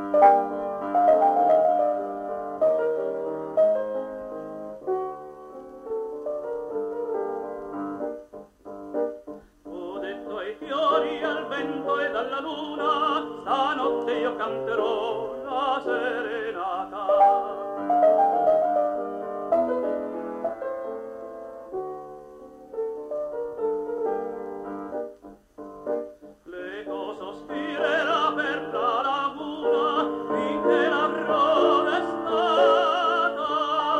Ho detto ai fiori, al vento ed alla luna, stanotte io canterò la serenata. L'eco sospirerà per la laguna finché l'avrò destata,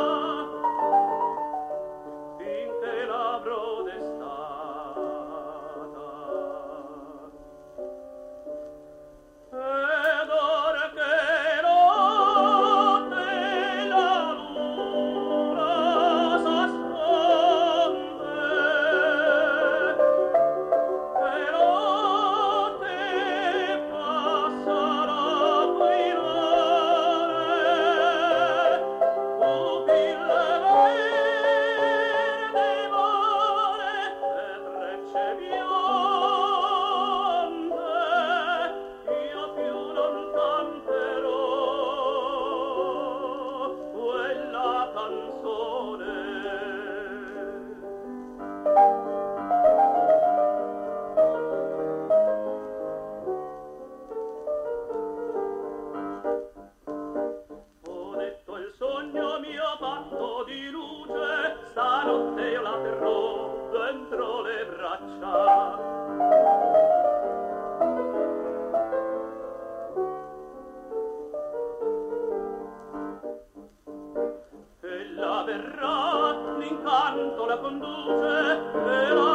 finché l'avrò destata. Ed ora che notte la luna s'asconde, che notte passa la guinare, pupille verde mare e trecce bionde, io più non canterò quella canzone. Ho detto il sogno mio fatto di luce, stanotte io la terrò dentro le braccia. Ella verrà, l'incanto la conduce, e la